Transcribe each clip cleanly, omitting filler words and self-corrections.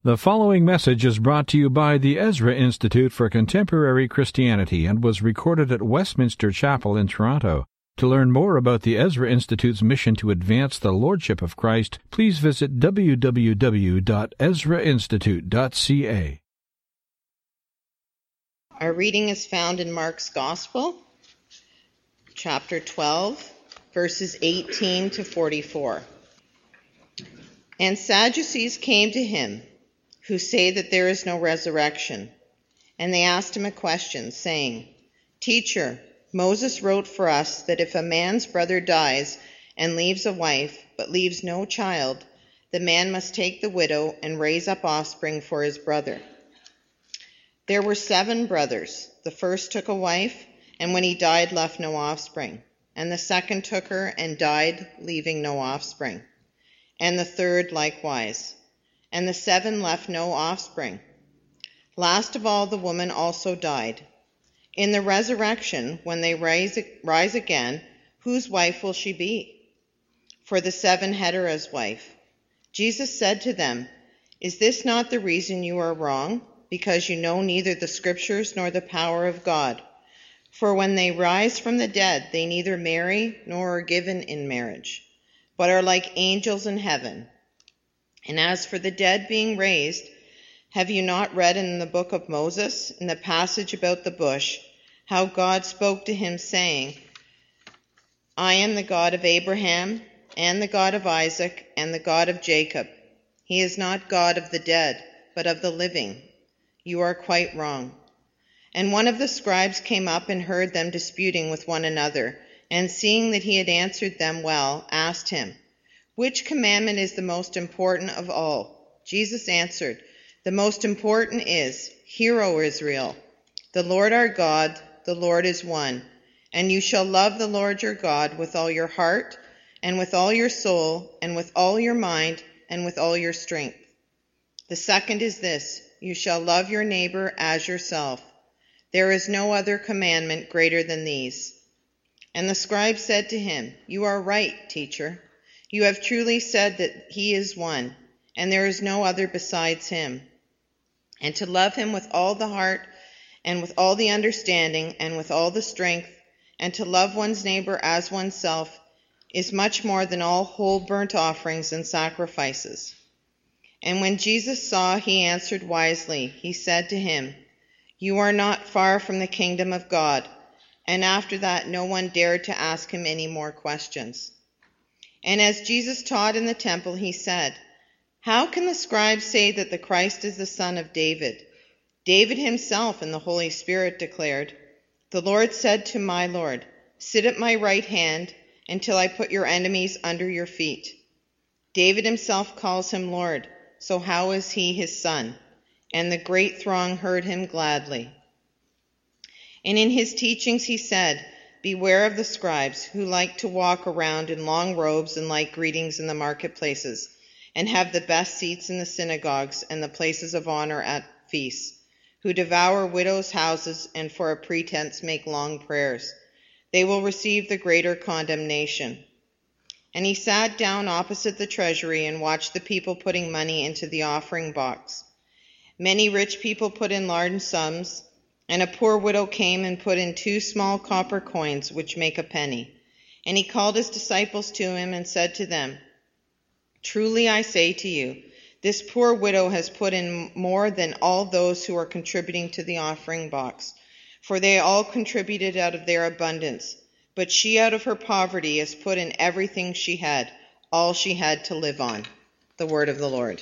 The following message is brought to you by the Ezra Institute for Contemporary Christianity and was recorded at Westminster Chapel in Toronto. To learn more about the Ezra Institute's mission to advance the Lordship of Christ, please visit www.ezrainstitute.ca. Our reading is found in Mark's Gospel, chapter 12, verses 18 to 44. And Sadducees came to him, who say that there is no resurrection. And they asked him a question, saying, Teacher, Moses wrote for us that if a man's brother dies and leaves a wife, but leaves no child, the man must take the widow and raise up offspring for his brother. There were 7 brothers. The first took a wife, and when he died left no offspring. And the second took her and died, leaving no offspring. And the third likewise. And the 7 left no offspring. Last of all, the woman also died. In the resurrection, when they rise again, whose wife will she be? For the 7 had her as wife. Jesus said to them, Is this not the reason you are wrong? Because you know neither the Scriptures nor the power of God. For when they rise from the dead, they neither marry nor are given in marriage, but are like angels in heaven. And as for the dead being raised, have you not read in the book of Moses, in the passage about the bush, how God spoke to him, saying, I am the God of Abraham, and the God of Isaac, and the God of Jacob. He is not God of the dead, but of the living. You are quite wrong. And one of the scribes came up and heard them disputing with one another, and seeing that he had answered them well, asked him, Which commandment is the most important of all? Jesus answered, The most important is, Hear, O Israel, the Lord our God, the Lord is one, and you shall love the Lord your God with all your heart, and with all your soul, and with all your mind, and with all your strength. The second is this, you shall love your neighbor as yourself. There is no other commandment greater than these. And the scribe said to him, You are right, teacher. You have truly said that he is one, and there is no other besides him. And to love him with all the heart, and with all the understanding, and with all the strength, and to love one's neighbor as oneself, is much more than all whole burnt offerings and sacrifices. And when Jesus saw he answered wisely, he said to him, You are not far from the kingdom of God. And after that no one dared to ask him any more questions. And as Jesus taught in the temple, he said, How can the scribes say that the Christ is the son of David? David himself in the Holy Spirit declared, The Lord said to my Lord, Sit at my right hand until I put your enemies under your feet. David himself calls him Lord, so how is he his son? And the great throng heard him gladly. And in his teachings he said, Beware of the scribes who like to walk around in long robes and like greetings in the marketplaces, and have the best seats in the synagogues and the places of honor at feasts, who devour widows' houses and for a pretense make long prayers. They will receive the greater condemnation. And he sat down opposite the treasury and watched the people putting money into the offering box. Many rich people put in large sums, and a poor widow came and put in 2 small copper coins, which make a penny. And he called his disciples to him and said to them, Truly I say to you, this poor widow has put in more than all those who are contributing to the offering box, for they all contributed out of their abundance. But she out of her poverty has put in everything she had, all she had to live on. The word of the Lord.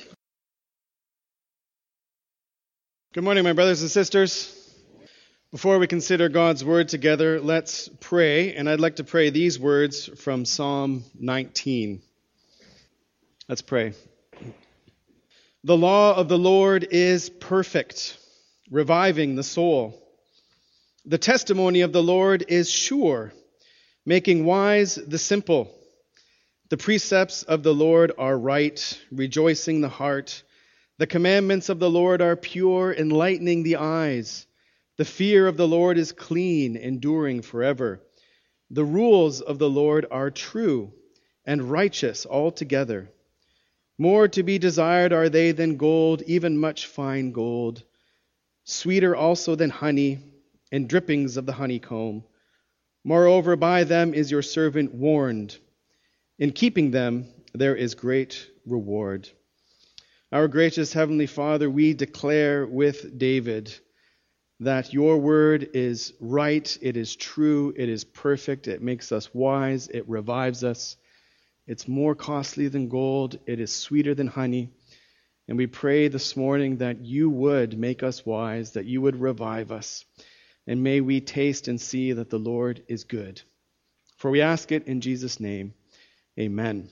Good morning, my brothers and sisters. Before we consider God's word together, let's pray. And I'd like to pray these words from Psalm 19. Let's pray. The law of the Lord is perfect, reviving the soul. The testimony of the Lord is sure, making wise the simple. The precepts of the Lord are right, rejoicing the heart. The commandments of the Lord are pure, enlightening the eyes. The fear of the Lord is clean, enduring forever. The rules of the Lord are true and righteous altogether. More to be desired are they than gold, even much fine gold. Sweeter also than honey, and drippings of the honeycomb. Moreover, by them is your servant warned. In keeping them, there is great reward. Our gracious Heavenly Father, we declare with David that your word is right, it is true, it is perfect, it makes us wise, it revives us. It's more costly than gold, it is sweeter than honey. And we pray this morning that you would make us wise, that you would revive us. And may we taste and see that the Lord is good. For we ask it in Jesus' name. Amen.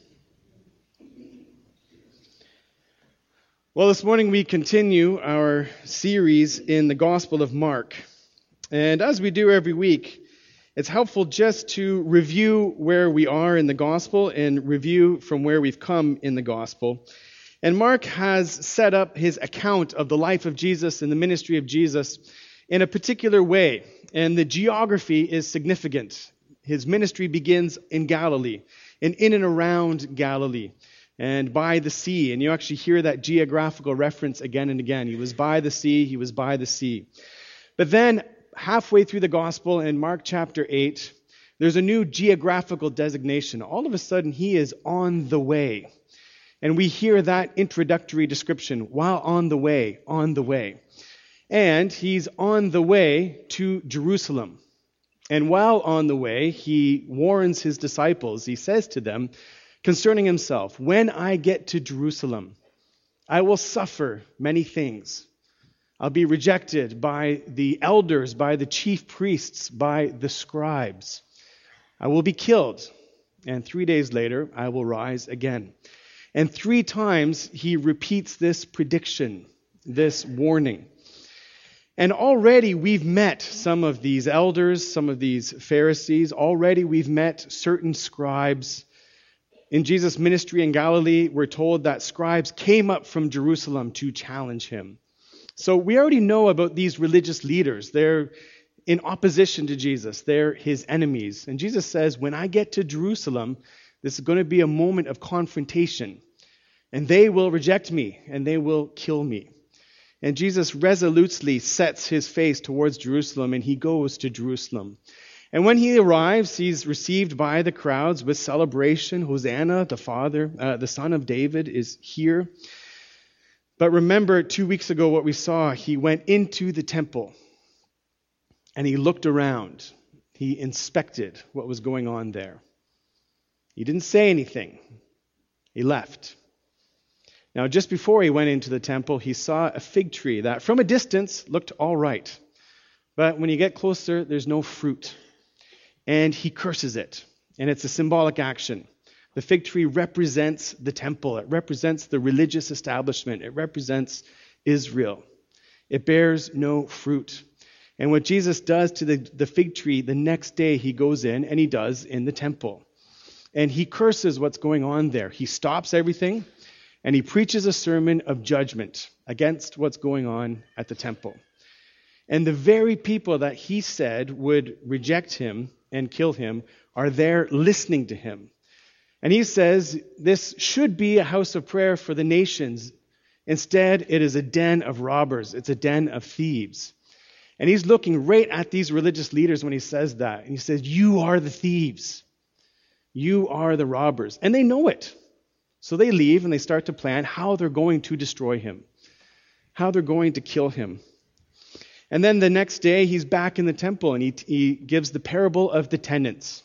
Well, this morning we continue our series in the Gospel of Mark. And as we do every week, it's helpful just to review where we are in the Gospel and review from where we've come in the Gospel. And Mark has set up his account of the life of Jesus and the ministry of Jesus in a particular way. And the geography is significant. His ministry begins in Galilee and in and around Galilee and by the sea. And you actually hear that geographical reference again and again. He was by the sea, he was by the sea. But then halfway through the gospel in Mark chapter 8, there's a new geographical designation. All of a sudden, he is on the way. And we hear that introductory description, while on the way, on the way. And he's on the way to Jerusalem. And while on the way, he warns his disciples. He says to them concerning himself, when I get to Jerusalem, I will suffer many things. I'll be rejected by the elders, by the chief priests, by the scribes. I will be killed, and 3 days later I will rise again. And 3 times he repeats this prediction, this warning. And already we've met some of these elders, some of these Pharisees. Already we've met certain scribes. In Jesus' ministry in Galilee, we're told that scribes came up from Jerusalem to challenge him. So we already know about these religious leaders. They're in opposition to Jesus. They're his enemies. And Jesus says, when I get to Jerusalem, this is going to be a moment of confrontation. And they will reject me, and they will kill me. And Jesus resolutely sets his face towards Jerusalem, and he goes to Jerusalem. And when he arrives, he's received by the crowds with celebration. Hosanna, the Son of David, is here. But remember 2 weeks ago what we saw. He went into the temple, and he looked around. He inspected what was going on there. He didn't say anything. He left. Now, just before he went into the temple, he saw a fig tree that from a distance looked all right. But when you get closer, there's no fruit. And he curses it. And it's a symbolic action. The fig tree represents the temple. It represents the religious establishment. It represents Israel. It bears no fruit. And what Jesus does to the fig tree, the next day he goes in, and he does in the temple. And he curses what's going on there. He stops everything. And he preaches a sermon of judgment against what's going on at the temple. And the very people that he said would reject him and kill him are there listening to him. And he says, this should be a house of prayer for the nations. Instead, it is a den of robbers. It's a den of thieves. And he's looking right at these religious leaders when he says that. And he says, you are the thieves. You are the robbers. And they know it. So they leave and they start to plan how they're going to destroy him, how they're going to kill him. And then the next day he's back in the temple and he gives the parable of the tenants.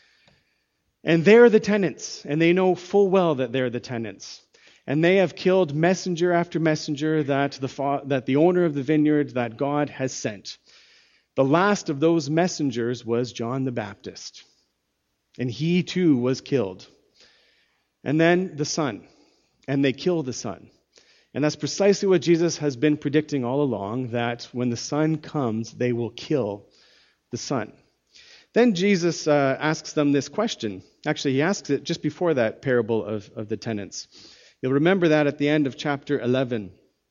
And they're the tenants, and they know full well that they're the tenants. And they have killed messenger after messenger that the owner of the vineyard, that God has sent. The last of those messengers was John the Baptist. And he too was killed. And then the Son. And they kill the Son. And that's precisely what Jesus has been predicting all along, that when the Son comes, they will kill the Son. Then Jesus asks them this question. Actually, he asks it just before that parable of the tenants. You'll remember that at the end of chapter 11.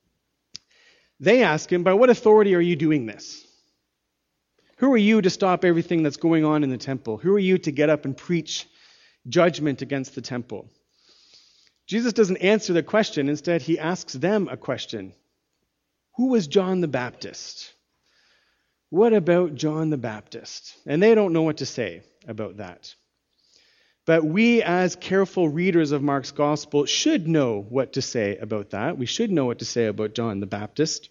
They ask him, by what authority are you doing this? Who are you to stop everything that's going on in the temple? Who are you to get up and preach judgment against the temple? Jesus doesn't answer the question. Instead, he asks them a question. Who was John the Baptist? What about John the Baptist? And they don't know what to say about that. But we, as careful readers of Mark's gospel, should know what to say about that. We should know what to say about John the Baptist.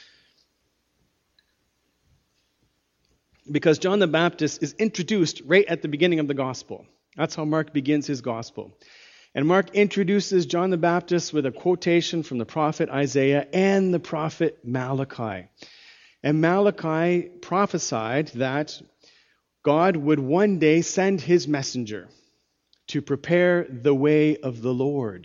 Because John the Baptist is introduced right at the beginning of the gospel. That's how Mark begins his gospel. And Mark introduces John the Baptist with a quotation from the prophet Isaiah and the prophet Malachi. And Malachi prophesied that God would one day send his messenger to prepare the way of the Lord.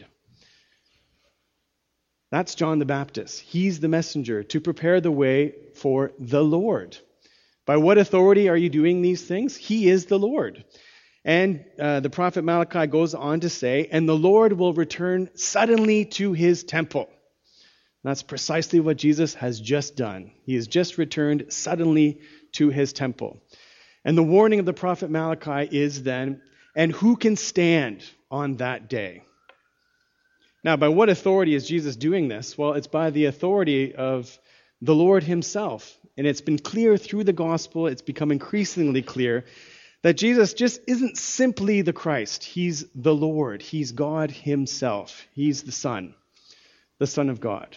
That's John the Baptist. He's the messenger to prepare the way for the Lord. By what authority are you doing these things? He is the Lord. And the prophet Malachi goes on to say, and the Lord will return suddenly to his temple. That's precisely what Jesus has just done. He has just returned suddenly to his temple. And the warning of the prophet Malachi is then, and who can stand on that day? Now, by what authority is Jesus doing this? Well, it's by the authority of the Lord himself. And it's been clear through the gospel, it's become increasingly clear, that Jesus just isn't simply the Christ. He's the Lord. He's God himself. He's the Son of God.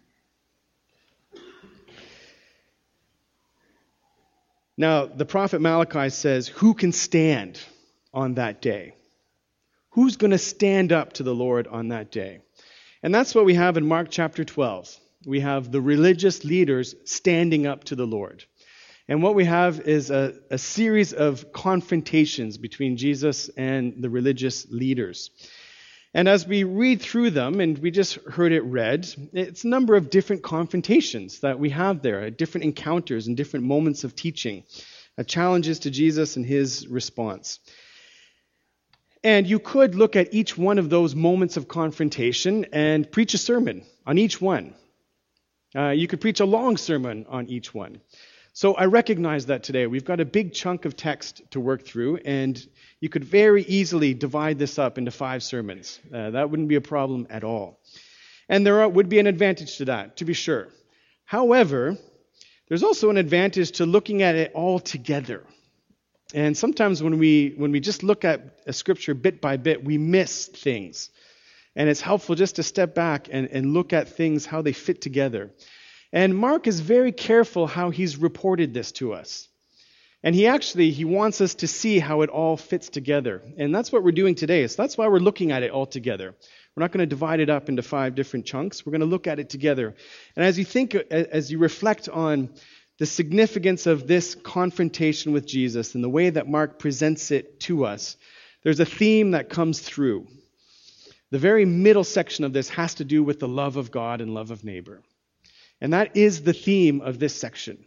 Now, the prophet Malachi says, who can stand on that day? Who's going to stand up to the Lord on that day? And that's what we have in Mark chapter 12. We have the religious leaders standing up to the Lord. And what we have is a series of confrontations between Jesus and the religious leaders. And as we read through them, and we just heard it read, it's a number of different confrontations that we have there, different encounters and different moments of teaching, challenges to Jesus and his response. And you could look at each one of those moments of confrontation and preach a sermon on each one. You could preach a long sermon on each one. So I recognize that today we've got a big chunk of text to work through, and you could very easily divide this up into 5 sermons. That wouldn't be a problem at all. And there would be an advantage to that, to be sure. However, there's also an advantage to looking at it all together. And sometimes when we just look at a scripture bit by bit, we miss things. And it's helpful just to step back and look at things, how they fit together. And Mark is very careful how he's reported this to us. And he wants us to see how it all fits together. And that's what we're doing today. So that's why we're looking at it all together. We're not going to divide it up into 5 different chunks. We're going to look at it together. And as you reflect on the significance of this confrontation with Jesus and the way that Mark presents it to us, there's a theme that comes through. The very middle section of this has to do with the love of God and love of neighbor. And that is the theme of this section.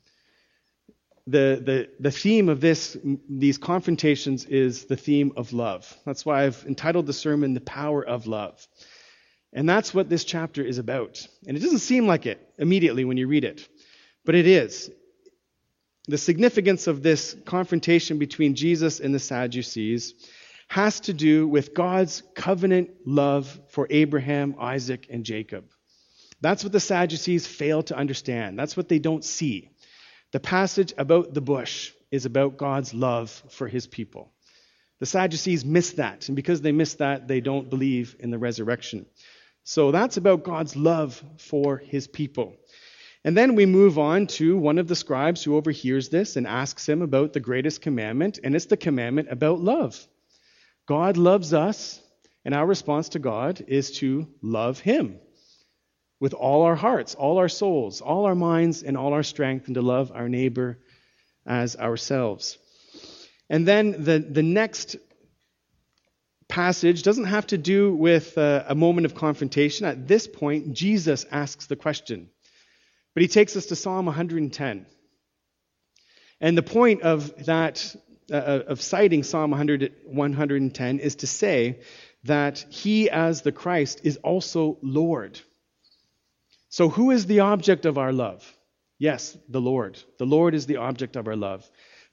The theme of these confrontations is the theme of love. That's why I've entitled the sermon, The Power of Love. And that's what this chapter is about. And it doesn't seem like it immediately when you read it, but it is. The significance of this confrontation between Jesus and the Sadducees has to do with God's covenant love for Abraham, Isaac, and Jacob. That's what the Sadducees fail to understand. That's what they don't see. The passage about the bush is about God's love for his people. The Sadducees miss that, and because they miss that, they don't believe in the resurrection. So that's about God's love for his people. And then we move on to one of the scribes who overhears this and asks him about the greatest commandment, and it's the commandment about love. God loves us, and our response to God is to love him with all our hearts, all our souls, all our minds, and all our strength, and to love our neighbor as ourselves. And then the next passage doesn't have to do with a moment of confrontation. At this point, Jesus asks the question. But he takes us to Psalm 110. And the point of that, of citing Psalm 110 is to say that he, as the Christ, is also Lord. So who is the object of our love? Yes, the Lord. The Lord is the object of our love.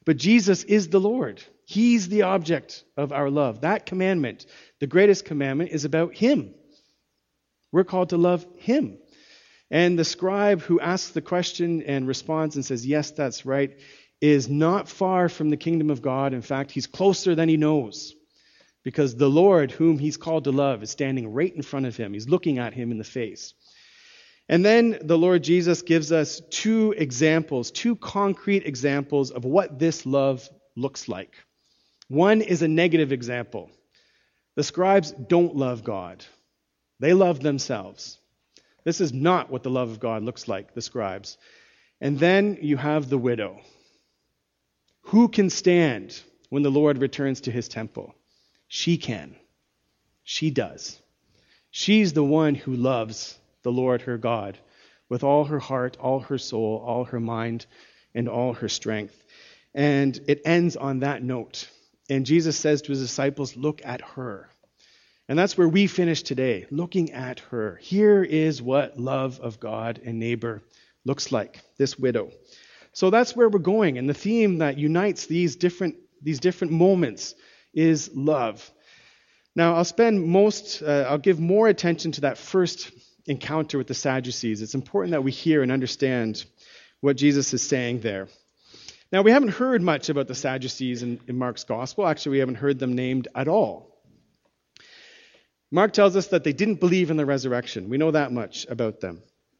But Jesus is the Lord. He's the object of our love. That commandment, the greatest commandment, is about him. We're called to love him. And the scribe who asks the question and responds and says, yes, that's right, is not far from the kingdom of God. In fact, he's closer than he knows. Because the Lord, whom he's called to love, is standing right in front of him. He's looking at him in the face. And then the Lord Jesus gives us two concrete examples of what this love looks like. One is a negative example. The scribes don't love God. They love themselves. This is not what the love of God looks like, the scribes. And then you have the widow. Who can stand when the Lord returns to his temple? She can. She does. She's the one who loves the Lord her God with all her heart, all her soul, all her mind, and all her strength. And it ends on that note. And Jesus says to his disciples, look at her. And that's where we finish today, looking at her. Here is what love of God and neighbor looks like, this widow. So that's where we're going. And the theme that unites these different moments is love. Now, I'll give more attention to that first encounter with the Sadducees. It's important that we hear and understand what Jesus is saying there. Now, we haven't heard much about the Sadducees in Mark's gospel. Actually, we haven't heard them named at all. Mark tells us that they didn't believe in the resurrection. We know that much about them.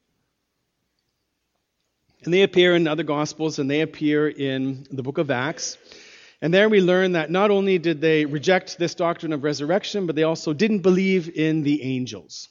And they appear in other gospels, and they appear in the book of Acts. And there we learn that not only did they reject this doctrine of resurrection, but they also didn't believe in the angels.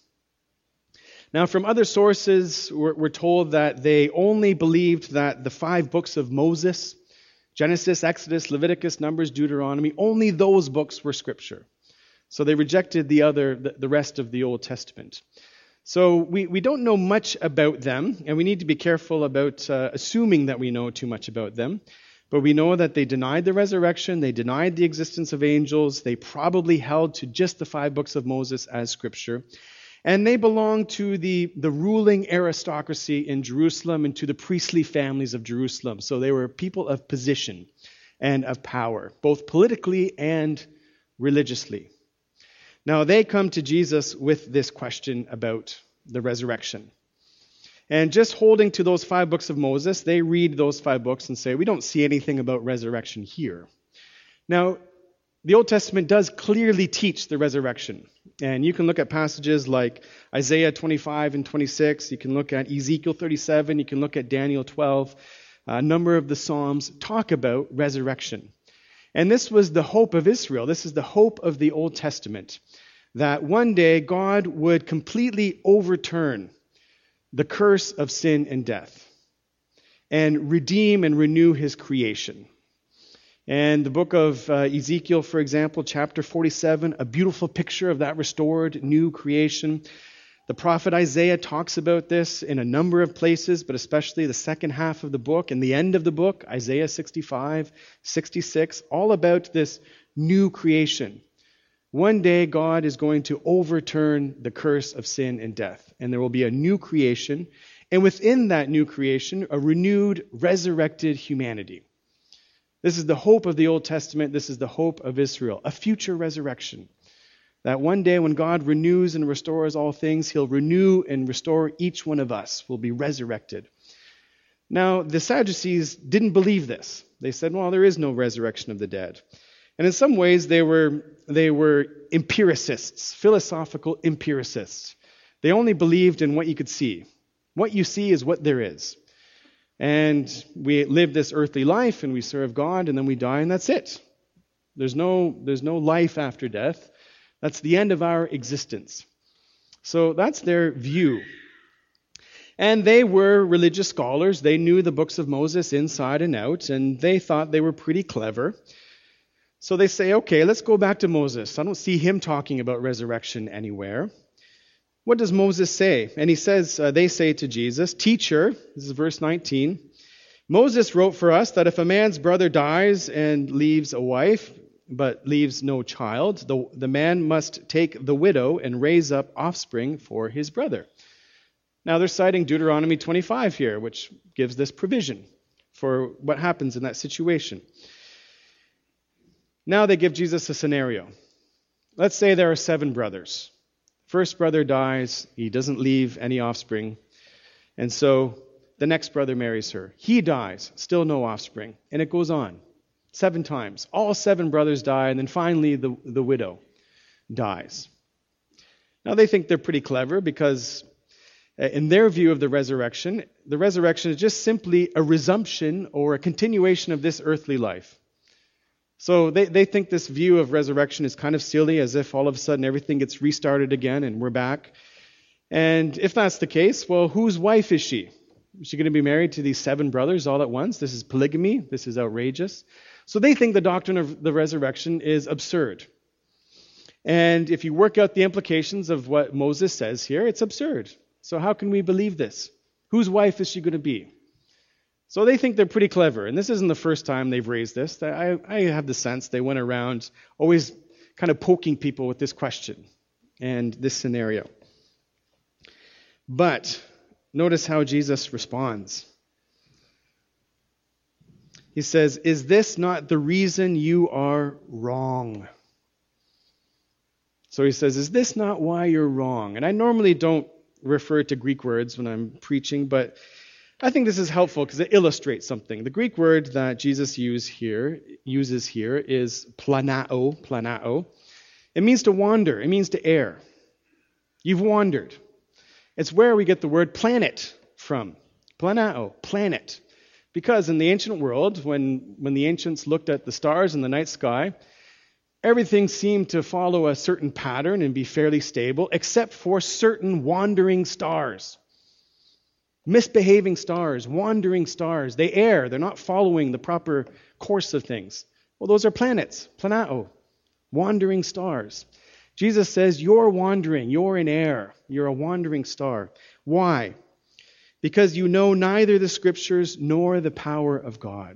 Now, from other sources, we're told that they only believed that the 5 books of Moses, Genesis, Exodus, Leviticus, Numbers, Deuteronomy, only those books were scripture. So they rejected the rest of the Old Testament. So we don't know much about them, and we need to be careful about assuming that we know too much about them. But we know that they denied the resurrection, they denied the existence of angels, they probably held to just the 5 books of Moses as scripture. And they belonged to the ruling aristocracy in Jerusalem and to the priestly families of Jerusalem. So they were people of position and of power, both politically and religiously. Now they come to Jesus with this question about the resurrection. And just holding to those 5 books of Moses, they read those 5 books and say, we don't see anything about resurrection here. Now, the Old Testament does clearly teach the resurrection. And you can look at passages like Isaiah 25 and 26. You can look at Ezekiel 37. You can look at Daniel 12. A number of the Psalms talk about resurrection. And this was the hope of Israel. This is the hope of the Old Testament, that one day God would completely overturn the curse of sin and death and redeem and renew his creation. And the book of Ezekiel, for example, chapter 47, a beautiful picture of that restored new creation. The prophet Isaiah talks about this in a number of places, but especially the second half of the book and the end of the book, Isaiah 65, 66, all about this new creation. One day God is going to overturn the curse of sin and death, and there will be a new creation, and within that new creation, a renewed, resurrected humanity. This is the hope of the Old Testament. This is the hope of Israel, a future resurrection. That one day when God renews and restores all things, he'll renew and restore each one of us. We'll be resurrected. Now, the Sadducees didn't believe this. They said, well, there is no resurrection of the dead. And in some ways, they were empiricists, philosophical empiricists. They only believed in what you could see. What you see is what there is. And we live this earthly life and we serve God and then we die and that's it. There's no life after death. That's the end of our existence. So that's their view. And they were religious scholars. They knew the books of Moses inside and out, and they thought they were pretty clever. So they say, okay, let's go back to Moses. I don't see him talking about resurrection anywhere. What does Moses say? And he says, they say to Jesus, Teacher, this is verse 19, Moses wrote for us that if a man's brother dies and leaves a wife, but leaves no child, the man must take the widow and raise up offspring for his brother. Now they're citing Deuteronomy 25 here, which gives this provision for what happens in that situation. Now they give Jesus a scenario. Let's say there are 7 brothers. First brother dies. He doesn't leave any offspring. And so the next brother marries her. He dies. Still no offspring. And it goes on 7 times. All 7 brothers die, and then finally the widow dies. Now they think they're pretty clever because in their view of the resurrection is just simply a resumption or a continuation of this earthly life. So they think this view of resurrection is kind of silly, as if all of a sudden everything gets restarted again and we're back. And if that's the case, well, whose wife is she? Is she going to be married to these 7 brothers all at once? This is polygamy. This is outrageous. So they think the doctrine of the resurrection is absurd. And if you work out the implications of what Moses says here, it's absurd. So how can we believe this? Whose wife is she going to be? So they think they're pretty clever. And this isn't the first time they've raised this. I have the sense they went around always kind of poking people with this question and this scenario. But notice how Jesus responds. He says, "Is this not the reason you are wrong?" So he says, "Is this not why you're wrong?" And I normally don't refer to Greek words when I'm preaching, but I think this is helpful because it illustrates something. The Greek word that Jesus uses here is planao. It means to wander. It means to err. You've wandered. It's where we get the word planet from. Planao, planet. Because in the ancient world, when the ancients looked at the stars in the night sky, everything seemed to follow a certain pattern and be fairly stable, except for certain wandering stars. Misbehaving stars, wandering stars. They err. They're not following the proper course of things. Well, those are planets, planao, wandering stars. Jesus says, you're wandering, you're in error, you're a wandering star. Why? Because you know neither the Scriptures nor the power of God.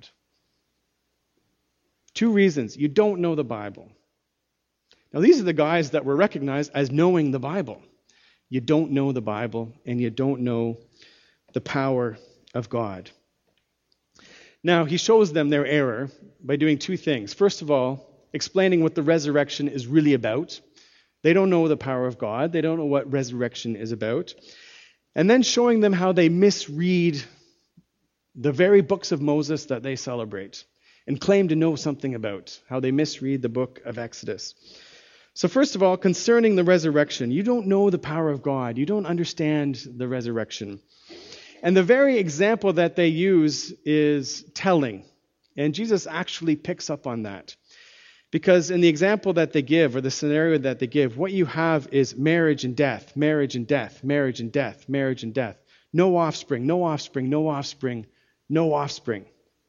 2 reasons. You don't know the Bible. Now, these are the guys that were recognized as knowing the Bible. You don't know the Bible, and you don't know the power of God. Now, he shows them their error by doing 2 things. First of all, explaining what the resurrection is really about. They don't know the power of God. They don't know what resurrection is about. And then showing them how they misread the very books of Moses that they celebrate and claim to know something about, how they misread the book of Exodus. So first of all, concerning the resurrection, you don't know the power of God. You don't understand the resurrection. And the very example that they use is telling. And Jesus actually picks up on that. Because in the example that they give, or the scenario that they give, what you have is marriage and death, marriage and death, marriage and death, marriage and death. No offspring, no offspring, no offspring, no offspring.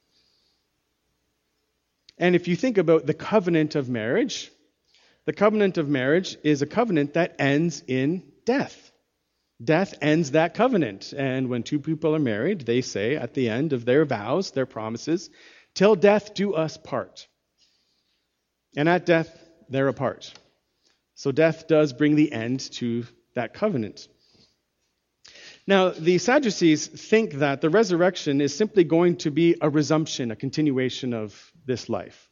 And if you think about the covenant of marriage is a covenant that ends in death. Death ends that covenant. And when 2 people are married, they say at the end of their vows, their promises, "Till death do us part." And at death, they're apart. So death does bring the end to that covenant. Now, the Sadducees think that the resurrection is simply going to be a resumption, a continuation of this life.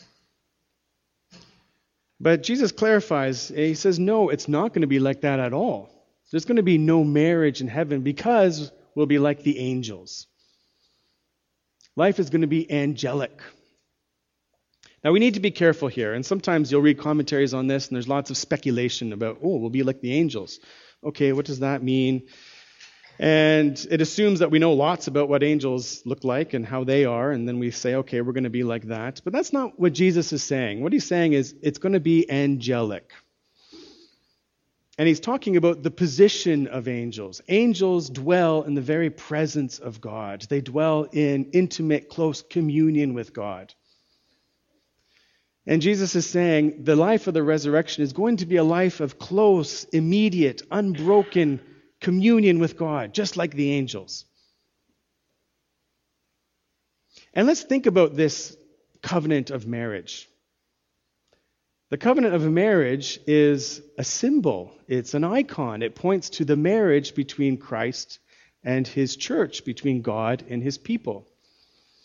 But Jesus clarifies, he says, no, it's not going to be like that at all. There's going to be no marriage in heaven because we'll be like the angels. Life is going to be angelic. Now, we need to be careful here, and sometimes you'll read commentaries on this, and there's lots of speculation about, we'll be like the angels. Okay, what does that mean? And it assumes that we know lots about what angels look like and how they are, and then we say, okay, we're going to be like that. But that's not what Jesus is saying. What he's saying is it's going to be angelic. And he's talking about the position of angels. Angels dwell in the very presence of God. They dwell in intimate, close communion with God. And Jesus is saying the life of the resurrection is going to be a life of close, immediate, unbroken communion with God, just like the angels. And let's think about this covenant of marriage. The covenant of marriage is a symbol. It's an icon. It points to the marriage between Christ and his church, between God and his people.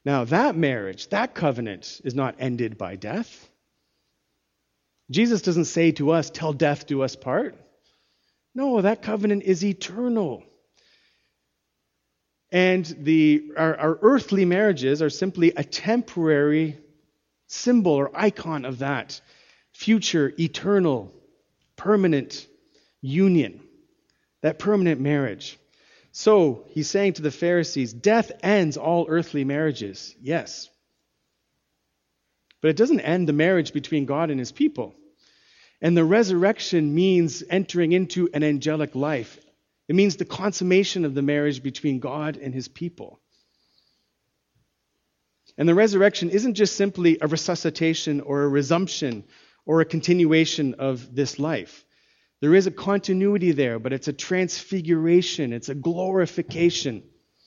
Now, that marriage, that covenant is not ended by death. Jesus doesn't say to us, till death do us part. No, that covenant is eternal. And our earthly marriages are simply a temporary symbol or icon of that future, eternal, permanent union, that permanent marriage. So, he's saying to the Pharisees, death ends all earthly marriages, yes. But it doesn't end the marriage between God and his people. And the resurrection means entering into an angelic life. It means the consummation of the marriage between God and his people. And the resurrection isn't just simply a resuscitation or a resumption or a continuation of this life. There is a continuity there, but it's a transfiguration. It's a glorification.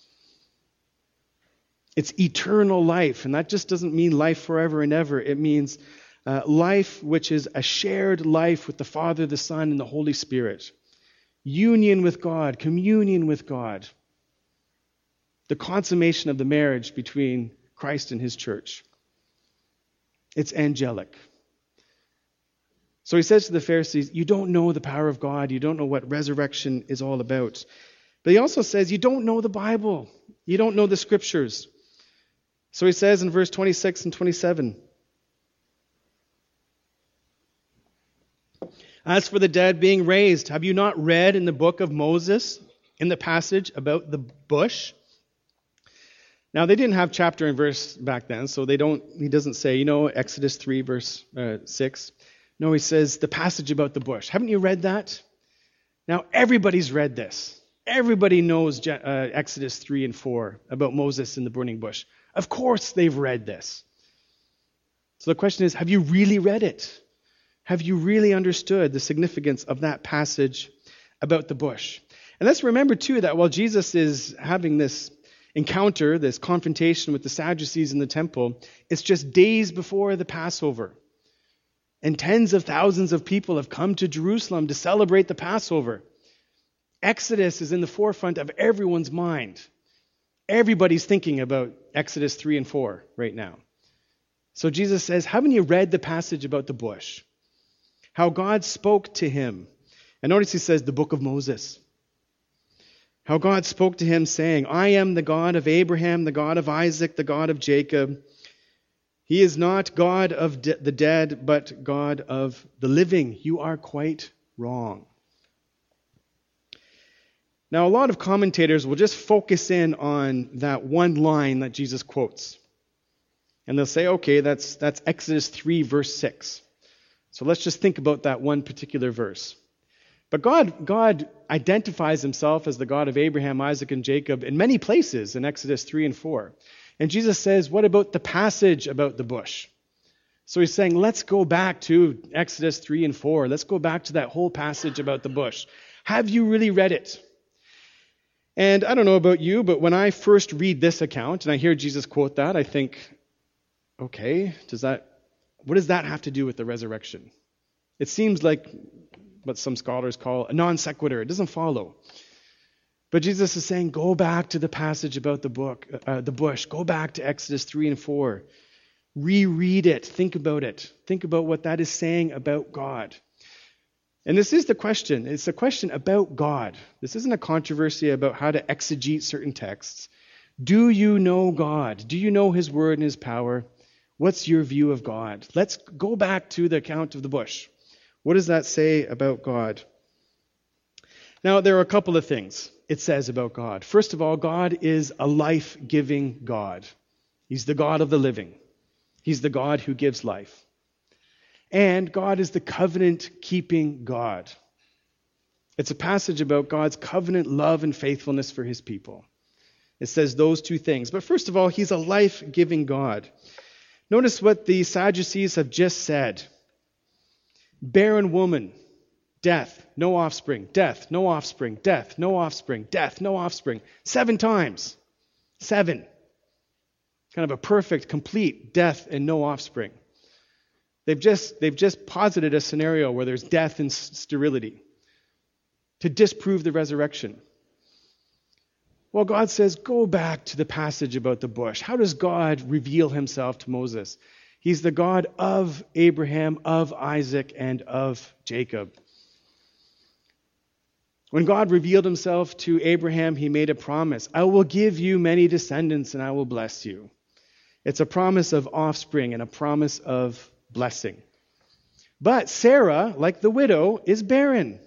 It's eternal life. And that just doesn't mean life forever and ever. It means life which is a shared life with the Father, the Son, and the Holy Spirit. Union with God, communion with God. The consummation of the marriage between Christ and his church. It's angelic. So he says to the Pharisees, you don't know the power of God. You don't know what resurrection is all about. But he also says, you don't know the Bible. You don't know the Scriptures. So he says in verse 26 and 27, as for the dead being raised, have you not read in the book of Moses, in the passage about the bush? Now, they didn't have chapter and verse back then, so he doesn't say, Exodus 3, verse 6. No, he says the passage about the bush. Haven't you read that? Now, everybody's read this. Everybody knows Exodus 3 and 4 about Moses in the burning bush. Of course they've read this. So the question is, have you really read it? Have you really understood the significance of that passage about the bush? And let's remember, too, that while Jesus is having this encounter, this confrontation with the Sadducees in the temple, it's just days before the Passover. And tens of thousands of people have come to Jerusalem to celebrate the Passover. Exodus is in the forefront of everyone's mind. Everybody's thinking about Exodus 3 and 4 right now. So Jesus says, haven't you read the passage about the bush? How God spoke to him. And notice he says the book of Moses. How God spoke to him saying, I am the God of Abraham, the God of Isaac, the God of Jacob. He is not God of the dead, but God of the living. You are quite wrong. Now, a lot of commentators will just focus in on that one line that Jesus quotes. And they'll say, okay, that's Exodus 3, verse 6. So let's just think about that one particular verse. But God identifies himself as the God of Abraham, Isaac, and Jacob in many places in Exodus 3 and 4. And Jesus says, what about the passage about the bush? So he's saying, let's go back to Exodus 3 and 4. Let's go back to that whole passage about the bush. Have you really read it? And I don't know about you, but when I first read this account and I hear Jesus quote that, I think, okay, what does that have to do with the resurrection? It seems like what some scholars call a non sequitur. It doesn't follow. But Jesus is saying, go back to the passage about the bush. Go back to Exodus 3 and 4. Reread it. Think about it. Think about what that is saying about God. And this is the question. It's a question about God. This isn't a controversy about how to exegete certain texts. Do you know God? Do you know his word and his power? What's your view of God? Let's go back to the account of the bush. What does that say about God? Now, there are a couple of things it says about God. First of all, God is a life-giving God. He's the God of the living. He's the God who gives life. And God is the covenant-keeping God. It's a passage about God's covenant love and faithfulness for his people. It says those two things. But first of all, he's a life-giving God. Notice what the Sadducees have just said. Barren woman, death, no offspring, death, no offspring, death, no offspring, death, no offspring. 7 times. 7. Kind of a perfect, complete death and no offspring. They've just posited a scenario where there's death and sterility to disprove the resurrection. Well, God says, go back to the passage about the bush. How does God reveal himself to Moses? He's the God of Abraham, of Isaac, and of Jacob. When God revealed himself to Abraham, he made a promise. I will give you many descendants and I will bless you. It's a promise of offspring and a promise of blessing. But Sarah, like the widow, is barren.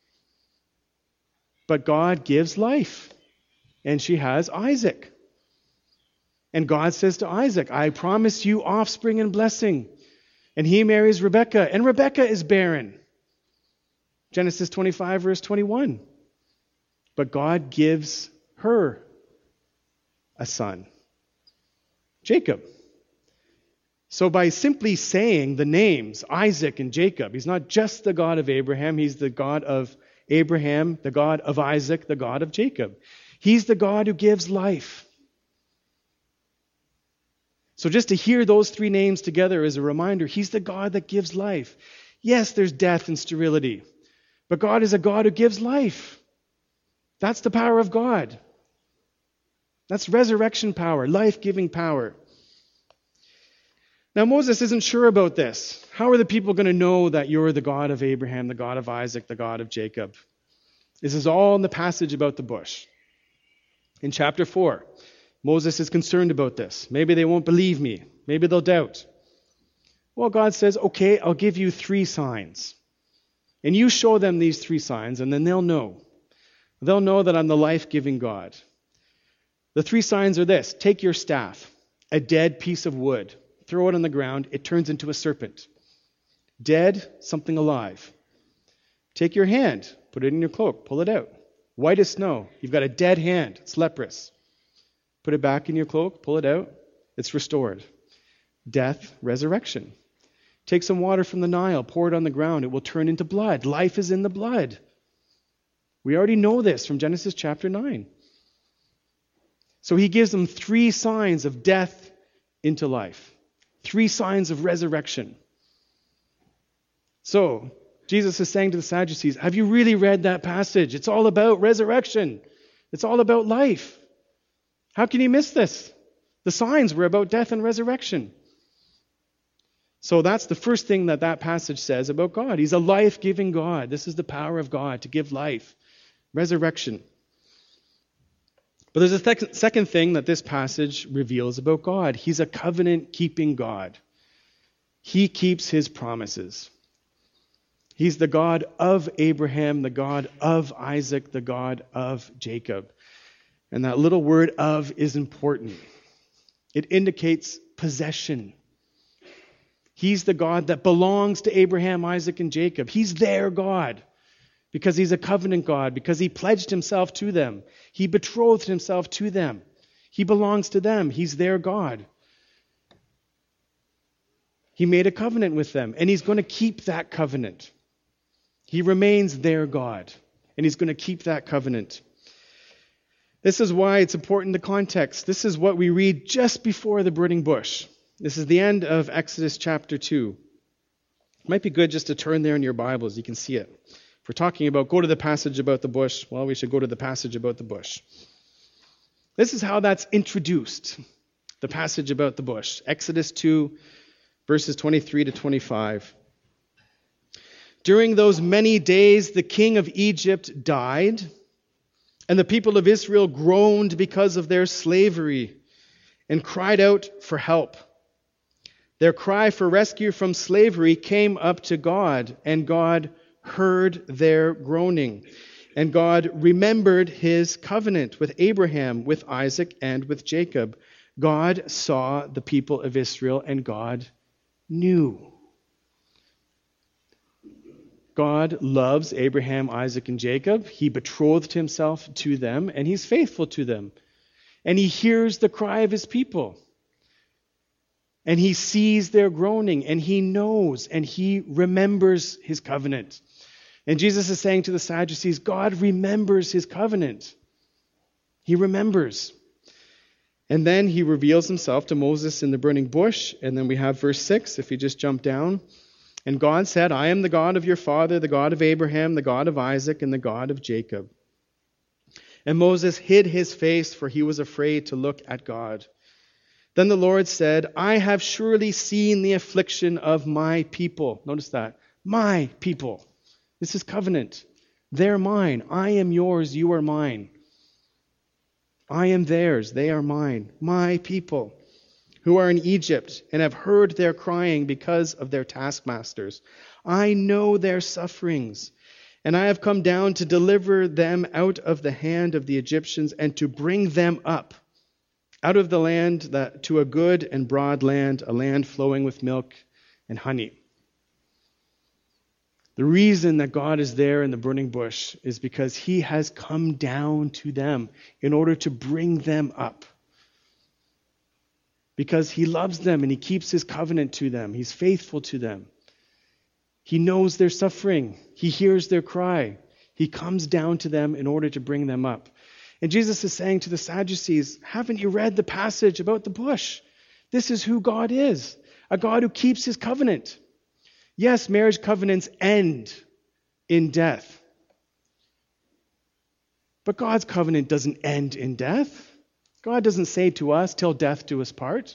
But God gives life, and she has Isaac. And God says to Isaac, I promise you offspring and blessing. And he marries Rebekah, and Rebekah is barren. Genesis 25, verse 21. But God gives her a son, Jacob. So by simply saying the names Isaac and Jacob, he's not just the God of Abraham, he's the God of Abraham, the God of Isaac, the God of Jacob. He's the God who gives life. So just to hear those three names together is a reminder, he's the God that gives life. Yes, there's death and sterility, but God is a God who gives life. That's the power of God. That's resurrection power, life-giving power. Now, Moses isn't sure about this. How are the people going to know that you're the God of Abraham, the God of Isaac, the God of Jacob? This is all in the passage about the bush. In chapter 4, Moses is concerned about this. Maybe they won't believe me. Maybe they'll doubt. Well, God says, okay, I'll give you 3 signs. And you show them these 3 signs, and then they'll know. They'll know that I'm the life-giving God. The 3 signs are this. Take your staff, a dead piece of wood. Throw it on the ground, it turns into a serpent. Dead, something alive. Take your hand, put it in your cloak, pull it out. White as snow. You've got a dead hand, it's leprous. Put it back in your cloak, pull it out, it's restored. Death, resurrection. Take some water from the Nile, pour it on the ground, it will turn into blood. Life is in the blood. We already know this from Genesis chapter 9. So he gives them 3 signs of death into life. 3 signs of resurrection. So, Jesus is saying to the Sadducees, have you really read that passage? It's all about resurrection. It's all about life. How can you miss this? The signs were about death and resurrection. So that's the first thing that passage says about God. He's a life-giving God. This is the power of God to give life. Resurrection. But there's a second thing that this passage reveals about God. He's a covenant-keeping God. He keeps his promises. He's the God of Abraham, the God of Isaac, the God of Jacob. And that little word "of" is important. It indicates possession. He's the God that belongs to Abraham, Isaac, and Jacob. He's their God. Because he's a covenant God, because he pledged himself to them. He betrothed himself to them. He belongs to them. He's their God. He made a covenant with them, and he's going to keep that covenant. He remains their God, and he's going to keep that covenant. This is why it's important, the context. This is what we read just before the burning bush. This is the end of Exodus chapter 2. It might be good just to turn there in your Bibles. You can see it. If we're talking about go to the passage about the bush, well, we should go to the passage about the bush. This is how that's introduced, the passage about the bush. Exodus 2, verses 23 to 25. During those many days, the king of Egypt died, and the people of Israel groaned because of their slavery and cried out for help. Their cry for rescue from slavery came up to God, and God heard their groaning. And God remembered his covenant with Abraham, with Isaac, and with Jacob. God saw the people of Israel, and God knew. God loves Abraham, Isaac, and Jacob. He betrothed himself to them, and he's faithful to them. And he hears the cry of his people. And he sees their groaning, and he knows, and he remembers his covenant. And Jesus is saying to the Sadducees, God remembers his covenant. He remembers. And then he reveals himself to Moses in the burning bush. And then we have verse 6, if you just jump down. And God said, I am the God of your father, the God of Abraham, the God of Isaac, and the God of Jacob. And Moses hid his face, for he was afraid to look at God. Then the Lord said, I have surely seen the affliction of my people. Notice that. My people. This is covenant. They're mine. I am yours. You are mine. I am theirs. They are mine. My people, who are in Egypt and have heard their crying because of their taskmasters. I know their sufferings, and I have come down to deliver them out of the hand of the Egyptians and to bring them up out of the land to a good and broad land, a land flowing with milk and honey. The reason that God is there in the burning bush is because he has come down to them in order to bring them up. Because he loves them and he keeps his covenant to them. He's faithful to them. He knows their suffering. He hears their cry. He comes down to them in order to bring them up. And Jesus is saying to the Sadducees, haven't you read the passage about the bush? This is who God is, a God who keeps his covenant. Yes, marriage covenants end in death. But God's covenant doesn't end in death. God doesn't say to us, till death do us part.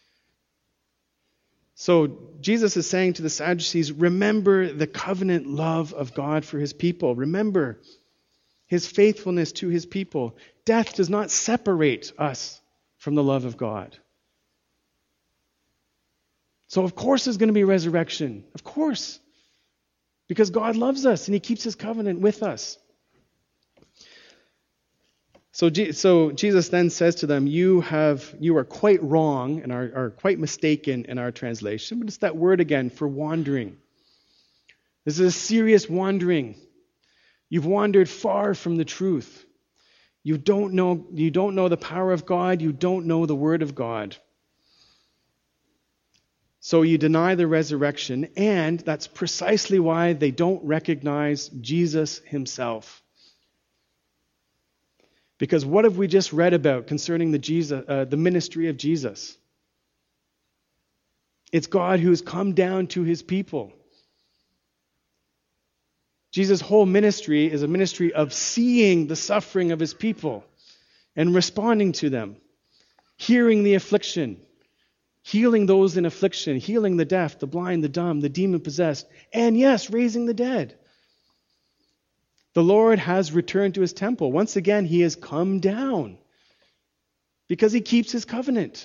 So Jesus is saying to the Sadducees, remember the covenant love of God for his people. Remember his faithfulness to his people. Death does not separate us from the love of God. So of course there's going to be resurrection. Of course. Because God loves us and he keeps his covenant with us. So Jesus then says to them, you are quite wrong and are quite mistaken in our translation. But it's that word again for wandering. This is a serious wandering. You've wandered far from the truth. You don't know the power of God. You don't know the word of God. So you deny the resurrection, and that's precisely why they don't recognize Jesus himself. Because what have we just read about concerning the ministry of Jesus? It's God who has come down to his people. Jesus' whole ministry is a ministry of seeing the suffering of his people and responding to them, hearing the affliction, healing those in affliction, healing the deaf, the blind, the dumb, the demon-possessed, and yes, raising the dead. The Lord has returned to his temple. Once again, he has come down because he keeps his covenant.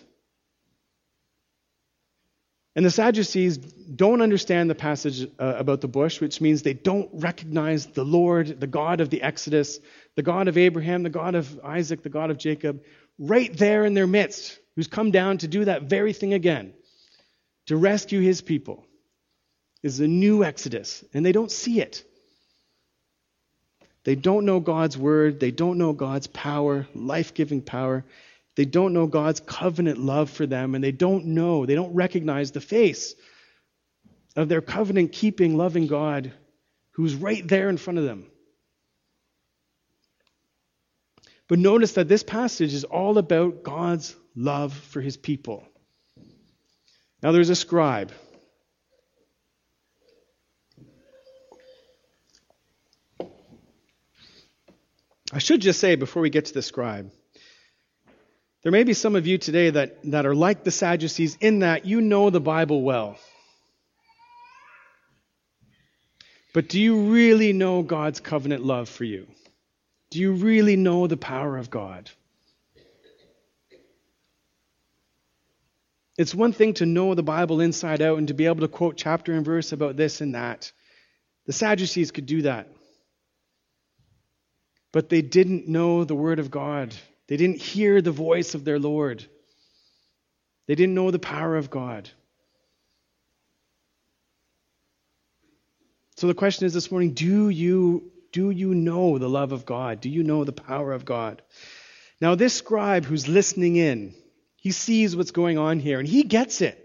And the Sadducees don't understand the passage about the bush, which means they don't recognize the Lord, the God of the Exodus, the God of Abraham, the God of Isaac, the God of Jacob, right there in their midst, who's come down to do that very thing again, to rescue his people. Is a new Exodus, and they don't see it. They don't know God's word. They don't know God's power, life-giving power. They don't know God's covenant love for them, and they don't recognize the face of their covenant-keeping, loving God who's right there in front of them. But notice that this passage is all about God's love for his people. Now there's a scribe. I should just say before we get to the scribe, there may be some of you today that are like the Sadducees in that you know the Bible well. But do you really know God's covenant love for you? Do you really know the power of God? It's one thing to know the Bible inside out and to be able to quote chapter and verse about this and that. The Sadducees could do that. But they didn't know the Word of God. They didn't hear the voice of their Lord. They didn't know the power of God. So the question is this morning, do you know the love of God? Do you know the power of God? Now this scribe who's listening in, he sees what's going on here and he gets it.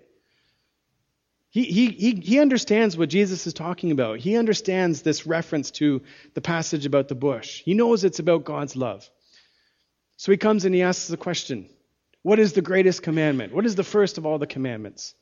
He understands what Jesus is talking about. He understands this reference to the passage about the bush. He knows it's about God's love. So he comes and he asks the question, what is the greatest commandment? What is the first of all the commandments?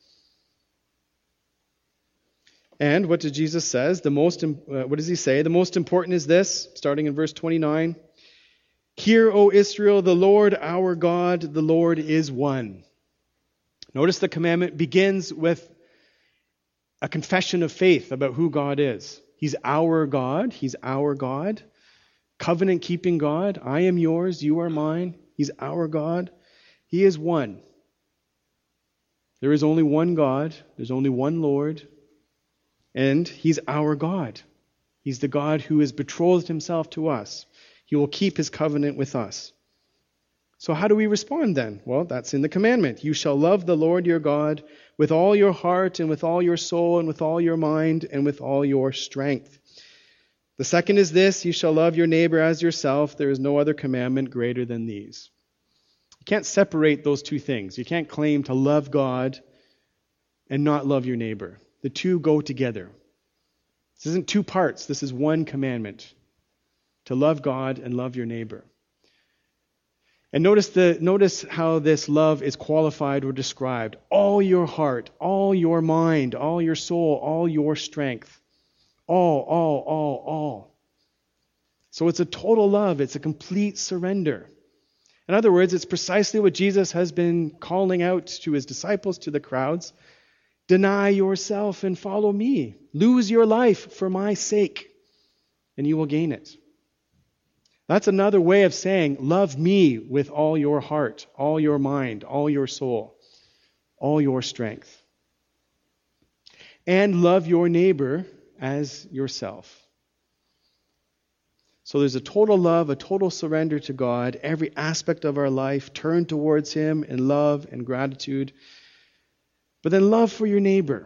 And what did Jesus say? What does he say? The most important is this, starting in verse 29. Hear, O Israel, the Lord our God, the Lord is one. Notice the commandment begins with a confession of faith about who God is. He's our God. He's our God. Covenant-keeping God. I am yours. You are mine. He's our God. He is one. There is only one God. There's only one Lord. And He's our God. He's the God who has betrothed Himself to us. He will keep His covenant with us. So how do we respond then? Well, that's in the commandment. You shall love the Lord your God with all your heart and with all your soul and with all your mind and with all your strength. The second is this, you shall love your neighbor as yourself. There is no other commandment greater than these. You can't separate those two things. You can't claim to love God and not love your neighbor. The two go together. This isn't two parts. This is one commandment. To love God and love your neighbor. And notice how this love is qualified or described. All your heart, all your mind, all your soul, all your strength. All. So it's a total love. It's a complete surrender. In other words, it's precisely what Jesus has been calling out to His disciples, to the crowds. Deny yourself and follow me. Lose your life for my sake, and you will gain it. That's another way of saying, love me with all your heart, all your mind, all your soul, all your strength. And love your neighbor as yourself. So there's a total love, a total surrender to God. Every aspect of our life turned towards Him in love and gratitude. But then love for your neighbor.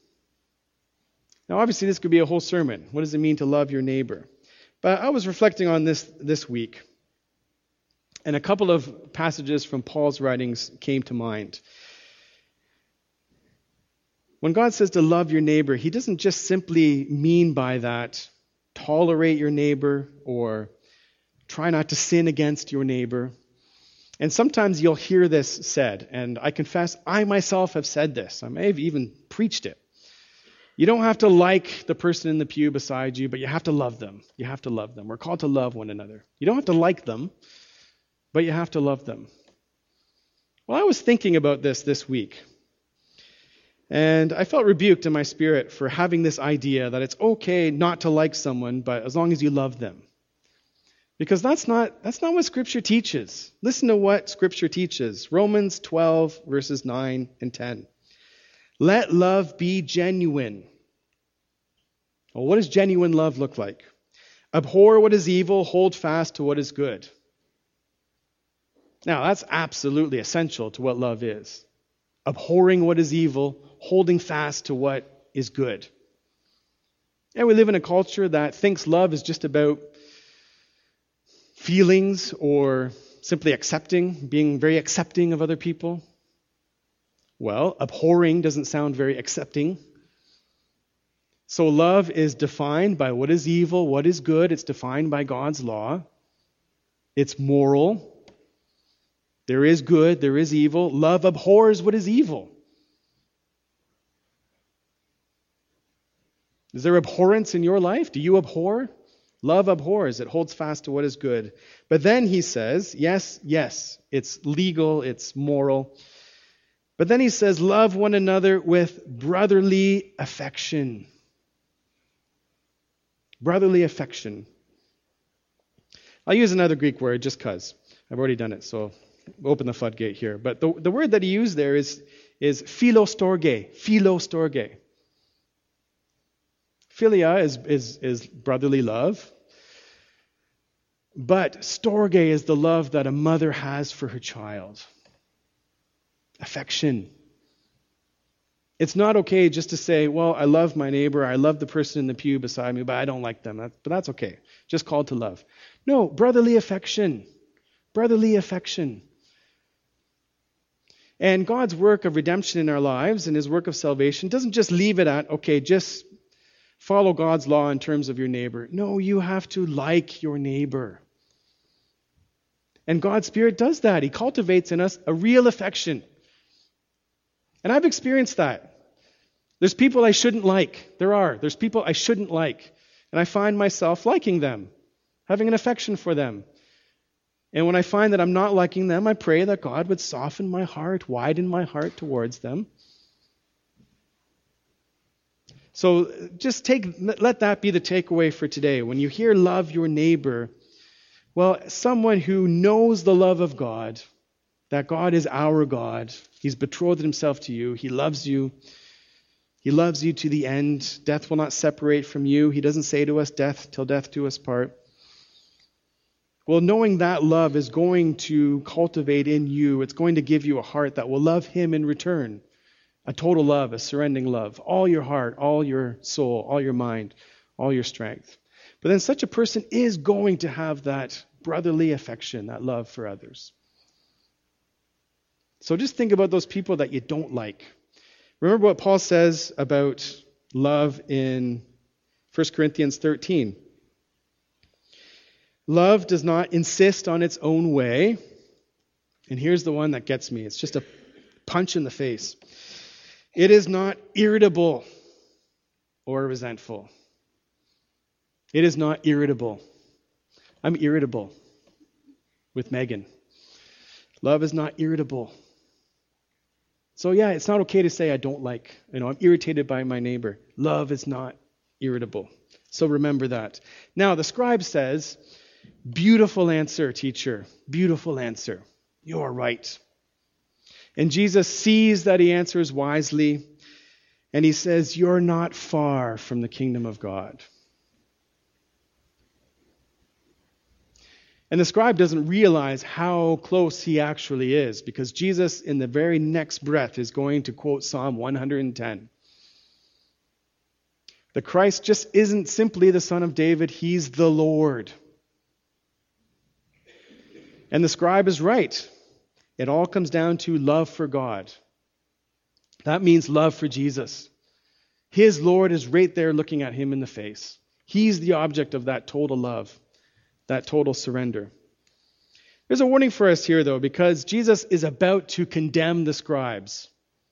Now obviously this could be a whole sermon. What does it mean to love your neighbor? But I was reflecting on this week, and a couple of passages from Paul's writings came to mind. When God says to love your neighbor, He doesn't just simply mean by that tolerate your neighbor or try not to sin against your neighbor. And sometimes you'll hear this said, and I confess I myself have said this. I may have even preached it. You don't have to like the person in the pew beside you, but you have to love them. You have to love them. We're called to love one another. You don't have to like them, but you have to love them. Well, I was thinking about this week, and I felt rebuked in my spirit for having this idea that it's okay not to like someone, but as long as you love them. Because that's not what Scripture teaches. Listen to what Scripture teaches. Romans 12, verses 9 and 10. Let love be genuine. Well, what does genuine love look like? Abhor what is evil, hold fast to what is good. Now, that's absolutely essential to what love is. Abhorring what is evil, holding fast to what is good. And we live in a culture that thinks love is just about feelings or simply being very accepting of other people. Well, abhorring doesn't sound very accepting. So love is defined by what is evil, what is good. It's defined by God's law. It's moral. There is good, there is evil. Love abhors what is evil. Is there abhorrence in your life? Do you abhor? Love abhors. It holds fast to what is good. But then he says, yes, it's legal, it's moral. But then he says, love one another with brotherly affection. Brotherly affection. I'll use another Greek word just because. I've already done it, so open the floodgate here. But the word that he used there is philostorge. Philostorge. Philia is brotherly love. But storge is the love that a mother has for her child. Affection. It's not okay just to say, well, I love my neighbor, I love the person in the pew beside me, but I don't like them. But that's okay. Just called to love. No, brotherly affection. Brotherly affection. And God's work of redemption in our lives and His work of salvation doesn't just leave it at, okay, just follow God's law in terms of your neighbor. No, you have to like your neighbor. And God's Spirit does that. He cultivates in us a real affection. And I've experienced that. There's people I shouldn't like. There's people I shouldn't like. And I find myself liking them, having an affection for them. And when I find that I'm not liking them, I pray that God would soften my heart, widen my heart towards them. So just let that be the takeaway for today. When you hear love your neighbor, well, someone who knows the love of God, that God is our God, He's betrothed Himself to you, He loves you. He loves you to the end. Death will not separate from you. He doesn't say to us, death till death do us part. Well, knowing that love is going to cultivate in you, it's going to give you a heart that will love Him in return. A total love, a surrendering love. All your heart, all your soul, all your mind, all your strength. But then such a person is going to have that brotherly affection, that love for others. So just think about those people that you don't like. Remember what Paul says about love in 1 Corinthians 13. Love does not insist on its own way. And here's the one that gets me. It's just a punch in the face. It is not irritable or resentful. It is not irritable. I'm irritable with Megan. Love is not irritable. So yeah, it's not okay to say I don't like, I'm irritated by my neighbor. Love is not irritable. So remember that. Now, the scribe says, beautiful answer, teacher. Beautiful answer. You're right. And Jesus sees that he answers wisely, and he says, you're not far from the kingdom of God. And the scribe doesn't realize how close he actually is, because Jesus, in the very next breath, is going to quote Psalm 110. The Christ just isn't simply the Son of David, he's the Lord. And the scribe is right. It all comes down to love for God. That means love for Jesus. His Lord is right there looking at him in the face. He's the object of that total love, that total surrender. There's a warning for us here, though, because Jesus is about to condemn the scribes.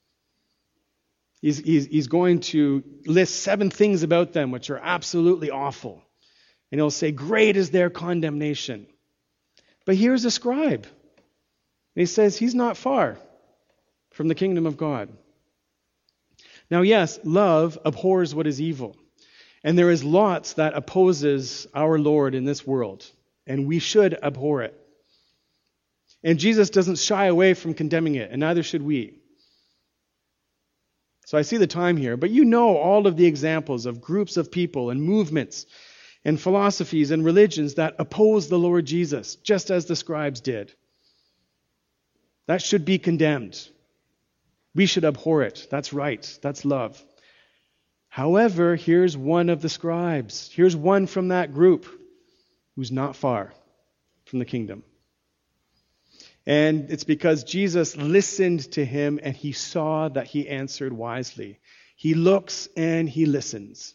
He's going to list 7 things about them which are absolutely awful. And he'll say, great is their condemnation. But here's a scribe. And he says he's not far from the kingdom of God. Now, yes, love abhors what is evil. And there is lots that opposes our Lord in this world. And we should abhor it. And Jesus doesn't shy away from condemning it, and neither should we. So I see the time here, but you know all of the examples of groups of people and movements and philosophies and religions that oppose the Lord Jesus, just as the scribes did. That should be condemned. We should abhor it. That's right. That's love. However, here's one of the scribes. Here's one from that group who's not far from the kingdom. And it's because Jesus listened to him and he saw that he answered wisely. He looks and he listens.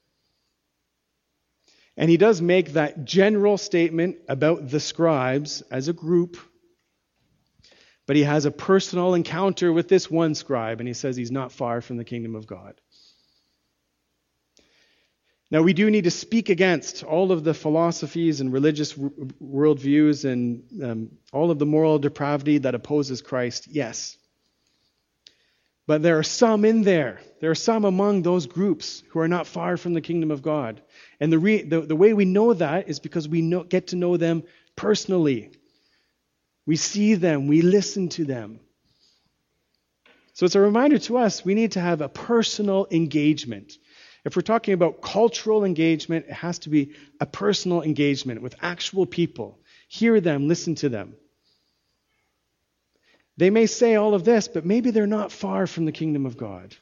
And he does make that general statement about the scribes as a group. But he has a personal encounter with this one scribe, and he says he's not far from the kingdom of God. Now, we do need to speak against all of the philosophies and religious worldviews and all of the moral depravity that opposes Christ, yes. But there are some in there. There are some among those groups who are not far from the kingdom of God. And the way we know that is because we get to know them personally. We see them. We listen to them. So it's a reminder to us, we need to have a personal engagement. If we're talking about cultural engagement, it has to be a personal engagement with actual people. Hear them, listen to them. They may say all of this, but maybe they're not far from the kingdom of God.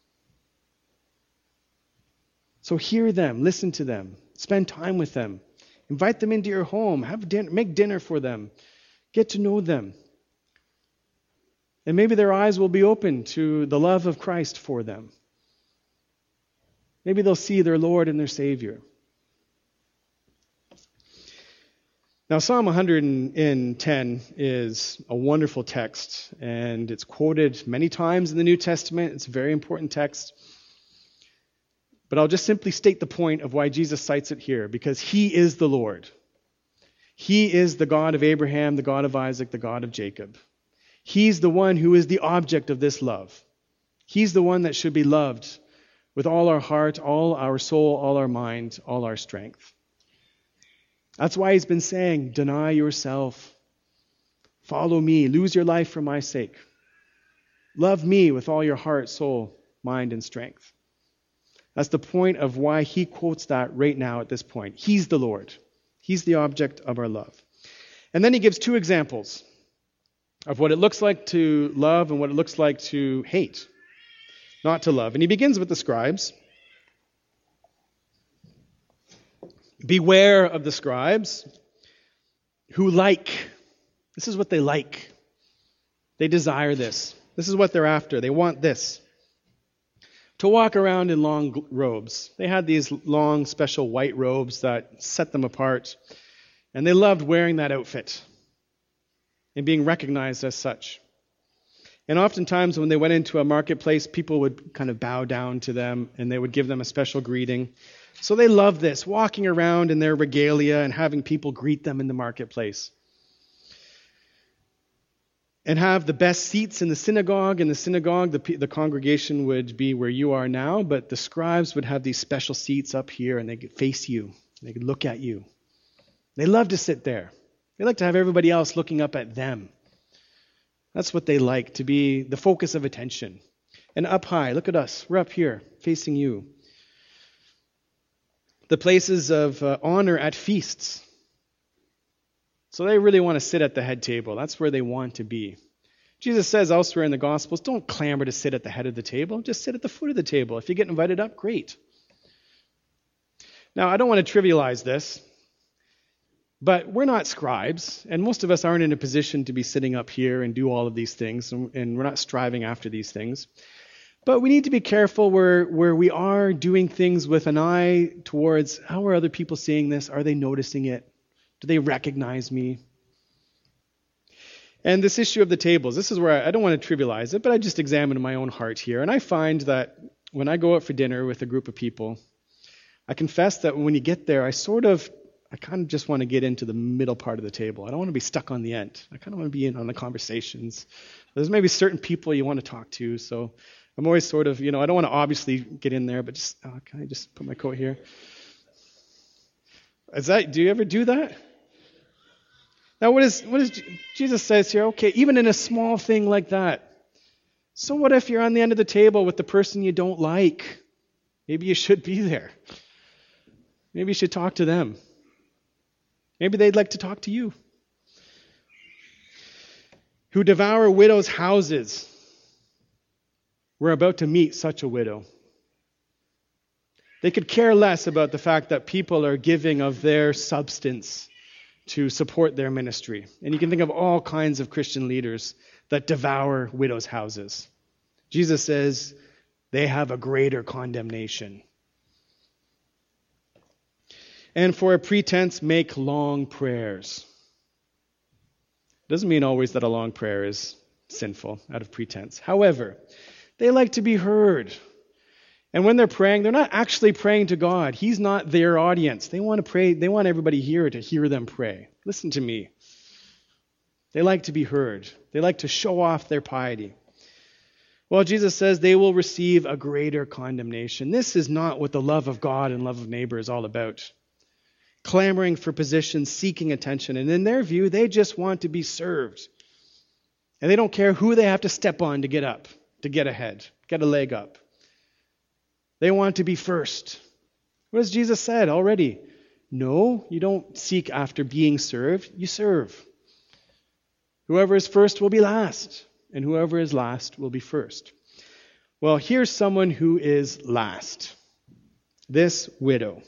So hear them, listen to them, spend time with them, invite them into your home, have dinner, make dinner for them, get to know them. And maybe their eyes will be open to the love of Christ for them. Maybe they'll see their Lord and their Savior. Now, Psalm 110 is a wonderful text, and it's quoted many times in the New Testament. It's a very important text. But I'll just simply state the point of why Jesus cites it here, because he is the Lord. He is the God of Abraham, the God of Isaac, the God of Jacob. He's the one who is the object of this love. He's the one that should be loved with all our heart, all our soul, all our mind, all our strength. That's why he's been saying, deny yourself. Follow me. Lose your life for my sake. Love me with all your heart, soul, mind, and strength. That's the point of why he quotes that right now at this point. He's the Lord. He's the object of our love. And then he gives two examples of what it looks like to love and what it looks like to hate, not to love. And he begins with the scribes. Beware of the scribes who this is what they like. They desire this. This is what they're after. They want this. To walk around in long robes. They had these long, special white robes that set them apart. And they loved wearing that outfit and being recognized as such. And oftentimes when they went into a marketplace, people would kind of bow down to them and they would give them a special greeting. So they loved this, walking around in their regalia and having people greet them in the marketplace. And have the best seats in the synagogue. In the synagogue, the congregation would be where you are now, but the scribes would have these special seats up here and they could face you. They could look at you. They love to sit there. They like to have everybody else looking up at them. That's what they like, to be the focus of attention. And up high, look at us. We're up here, facing you. The places of honor at feasts. So they really want to sit at the head table. That's where they want to be. Jesus says elsewhere in the Gospels, don't clamor to sit at the head of the table. Just sit at the foot of the table. If you get invited up, great. Now, I don't want to trivialize this, but we're not scribes, and most of us aren't in a position to be sitting up here and do all of these things, and we're not striving after these things. But we need to be careful where we are doing things with an eye towards, how are other people seeing this? Are they noticing it? Do they recognize me? And this issue of the tables, this is where I don't want to trivialize it, but I just examine my own heart here. And I find that when I go out for dinner with a group of people, I confess that when you get there, I kind of just want to get into the middle part of the table. I don't want to be stuck on the end. I kind of want to be in on the conversations. There's maybe certain people you want to talk to, so I'm always sort of, I don't want to obviously get in there, but just, can I just put my coat here? Do you ever do that? Now, what is Jesus says here? Okay, even in a small thing like that. So what if you're on the end of the table with the person you don't like? Maybe you should be there. Maybe you should talk to them. Maybe they'd like to talk to you. Who devour widows' houses. We're about to meet such a widow. They could care less about the fact that people are giving of their substance to support their ministry. And you can think of all kinds of Christian leaders that devour widows' houses. Jesus says they have a greater condemnation. And for a pretense, make long prayers. Doesn't mean always that a long prayer is sinful out of pretense. However, they like to be heard. And when they're praying, they're not actually praying to God. He's not their audience. They want to pray. They want everybody here to hear them pray. Listen to me. They like to be heard. They like to show off their piety. Well, Jesus says they will receive a greater condemnation. This is not what the love of God and love of neighbor is all about. Clamoring for positions, seeking attention. And in their view, they just want to be served. And they don't care who they have to step on to get up, to get ahead, get a leg up. They want to be first. What has Jesus said already? No, you don't seek after being served. You serve. Whoever is first will be last, and whoever is last will be first. Well, here's someone who is last. This widow.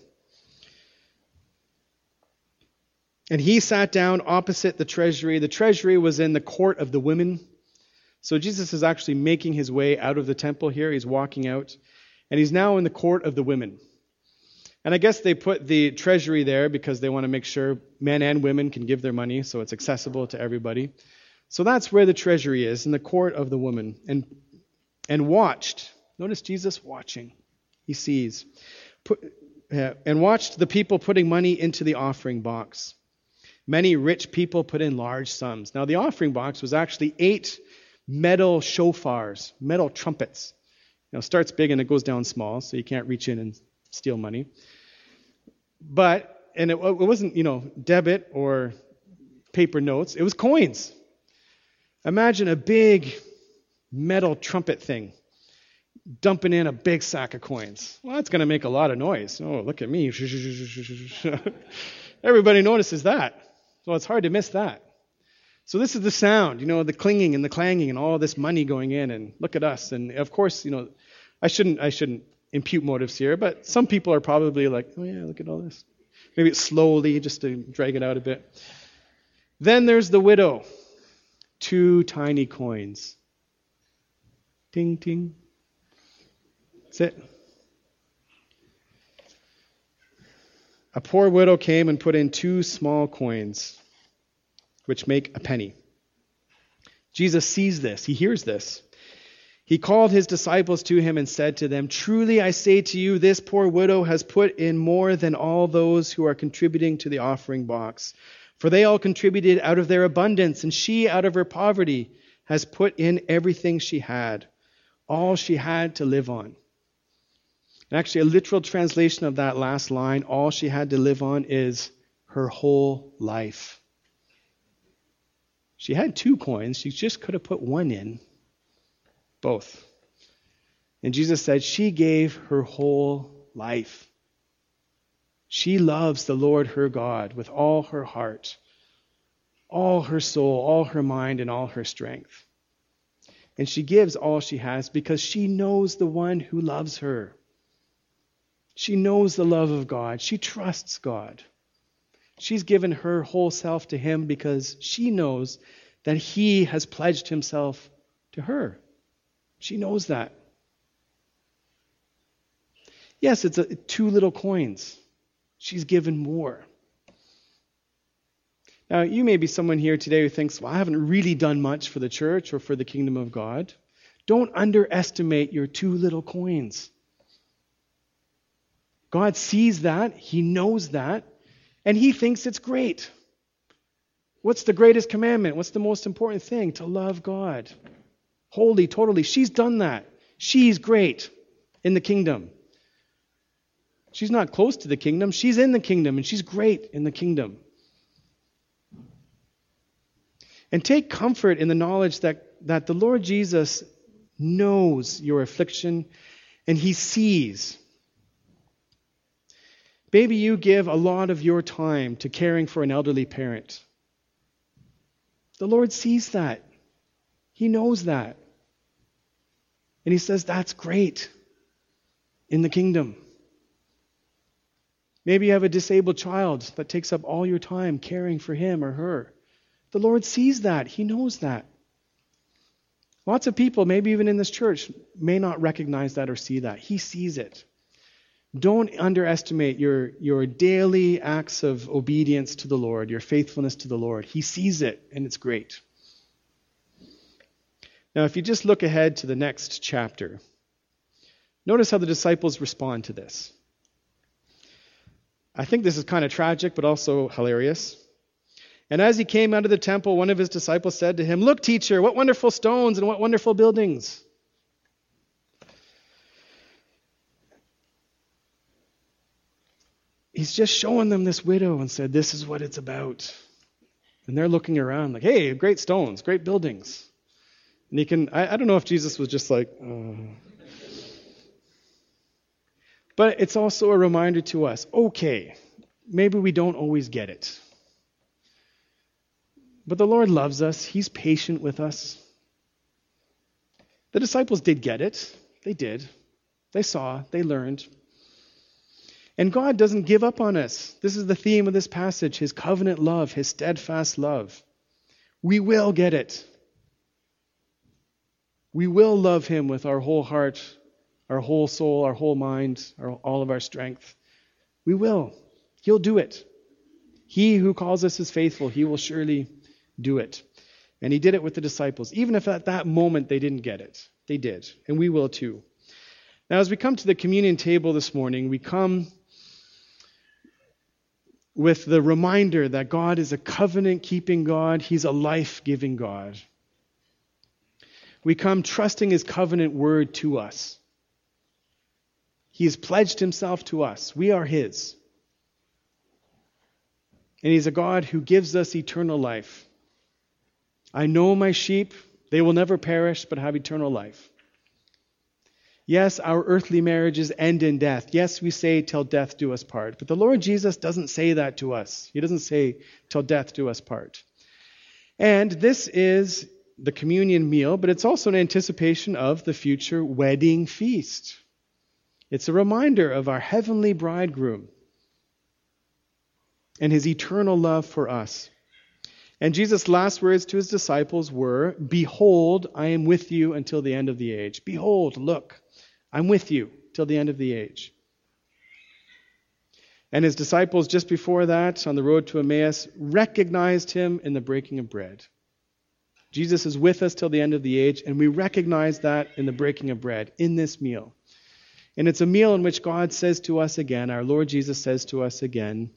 And he sat down opposite the treasury. The treasury was in the court of the women. So Jesus is actually making his way out of the temple here. He's walking out. And he's now in the court of the women. And I guess they put the treasury there because they want to make sure men and women can give their money so it's accessible to everybody. So that's where the treasury is, in the court of the women. And watched. Notice Jesus watching. He sees. And watched the people putting money into the offering box. Many rich people put in large sums. Now, the offering box was actually 8 metal shofars, metal trumpets. It starts big and it goes down small, so you can't reach in and steal money. And it wasn't, debit or paper notes. It was coins. Imagine a big metal trumpet thing dumping in a big sack of coins. Well, that's going to make a lot of noise. Oh, look at me. Everybody notices that. So it's hard to miss that. So this is the sound, the clinging and the clanging and all this money going in, and look at us. And of course, I shouldn't impute motives here, but some people are probably like, oh yeah, look at all this. Maybe it's slowly, just to drag it out a bit. Then there's the widow. 2 tiny coins. Ting, ting. That's it. A poor widow came and put in 2 small coins, which make a penny. Jesus sees this. He hears this. He called his disciples to him and said to them, "Truly I say to you, this poor widow has put in more than all those who are contributing to the offering box. For they all contributed out of their abundance, and she out of her poverty has put in everything she had, all she had to live on." And actually, a literal translation of that last line, all she had to live on, is her whole life. She had 2 coins. She just could have put 1 in. Both. And Jesus said she gave her whole life. She loves the Lord her God with all her heart, all her soul, all her mind, and all her strength. And she gives all she has because she knows the one who loves her. She knows the love of God. She trusts God. She's given her whole self to him because she knows that he has pledged himself to her. She knows that. Yes, it's 2 little coins. She's given more. Now, you may be someone here today who thinks, well, I haven't really done much for the church or for the kingdom of God. Don't underestimate your 2 little coins. God sees that. He knows that. And he thinks it's great. What's the greatest commandment? What's the most important thing? To love God. Wholly, totally. She's done that. She's great in the kingdom. She's not close to the kingdom. She's in the kingdom, and she's great in the kingdom. And take comfort in the knowledge that the Lord Jesus knows your affliction, and he sees. Maybe you give a lot of your time to caring for an elderly parent. The Lord sees that. He knows that. And he says, that's great in the kingdom. Maybe you have a disabled child that takes up all your time caring for him or her. The Lord sees that. He knows that. Lots of people, maybe even in this church, may not recognize that or see that. He sees it. Don't underestimate your daily acts of obedience to the Lord, your faithfulness to the Lord. He sees it, and it's great. Now, if you just look ahead to the next chapter, notice how the disciples respond to this. I think this is kind of tragic, but also hilarious. And as he came out of the temple, one of his disciples said to him, "Look, teacher, what wonderful stones and what wonderful buildings." He's just showing them this widow and said, this is what it's about. And they're looking around like, hey, great stones, great buildings. And I don't know if Jesus was just like, But it's also a reminder to us, okay, maybe we don't always get it. But the Lord loves us. He's patient with us. The disciples did get it. They did. They saw. They learned. And God doesn't give up on us. This is the theme of this passage, his covenant love, his steadfast love. We will get it. We will love him with our whole heart, our whole soul, our whole mind, all of our strength. We will. He'll do it. He who calls us is faithful. He will surely do it. And he did it with the disciples. Even if at that moment they didn't get it. They did. And we will too. Now as we come to the communion table this morning, we come with the reminder that God is a covenant-keeping God. He's a life-giving God. We come trusting his covenant word to us. He has pledged himself to us. We are his. And he's a God who gives us eternal life. I know my sheep, they will never perish, but have eternal life. Yes, our earthly marriages end in death. Yes, we say, till death do us part. But the Lord Jesus doesn't say that to us. He doesn't say, till death do us part. And this is the communion meal, but it's also an anticipation of the future wedding feast. It's a reminder of our heavenly bridegroom and his eternal love for us. And Jesus' last words to his disciples were, "Behold, I am with you until the end of the age." Behold, look, I'm with you till the end of the age. And his disciples, just before that, on the road to Emmaus, recognized him in the breaking of bread. Jesus is with us till the end of the age, and we recognize that in the breaking of bread, in this meal. And it's a meal in which God says to us again, our Lord Jesus says to us again,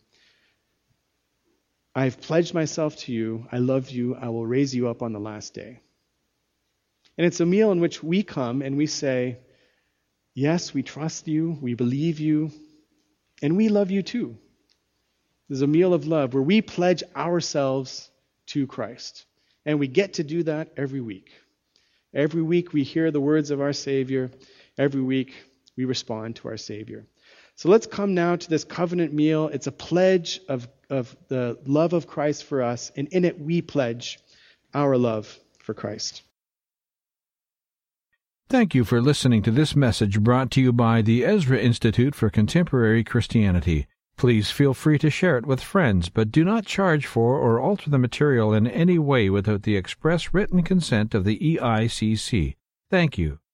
"I've pledged myself to you, I love you, I will raise you up on the last day." And it's a meal in which we come and we say, yes, we trust you, we believe you, and we love you too. There's a meal of love where we pledge ourselves to Christ. And we get to do that every week. Every week we hear the words of our Savior. Every week we respond to our Savior. So let's come now to this covenant meal. It's a pledge of the love of Christ for us, and in it we pledge our love for Christ. Thank you for listening to this message brought to you by the Ezra Institute for Contemporary Christianity. Please feel free to share it with friends, but do not charge for or alter the material in any way without the express written consent of the EICC. Thank you.